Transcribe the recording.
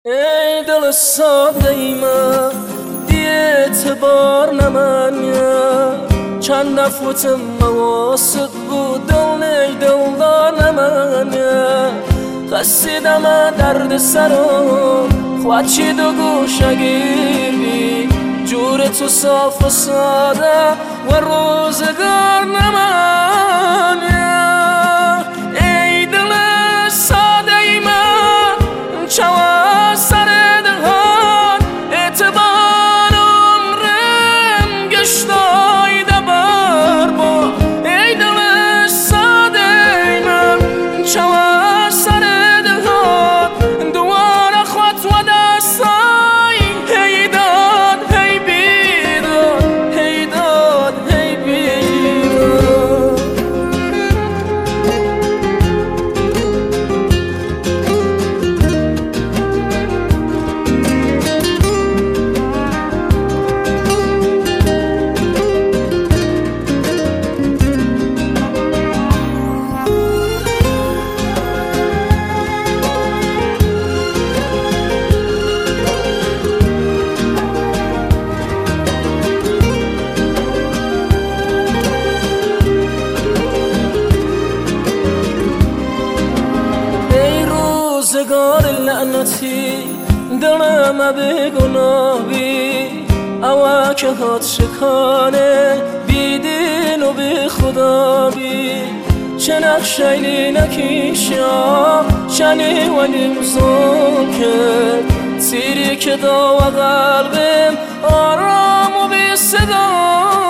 ای دل ساده ای من بی اعتبار نمانیا چند نفوتم مواسط بود دل نی دلدار نمانیا قصیدم درد سرم خواهد چی دو گوشه گیری جور تو صاف و ساده و روزگار نمانیا ای دل ساده ای من چوا سر دهان اعتبار عمرم گشتای دبر با ای دل ساده ای من چوا سر دهان دوار خود و دستای هی داد هی بیداد هی داد هی بیداد روزگار لعنتی دلم به گناهی اوا که هات شکانه بیدین و بی خدا بی چه نقشیلی نکیشا چنی ولیم زون کرد تیری که داو قلبم آرام و بی صدا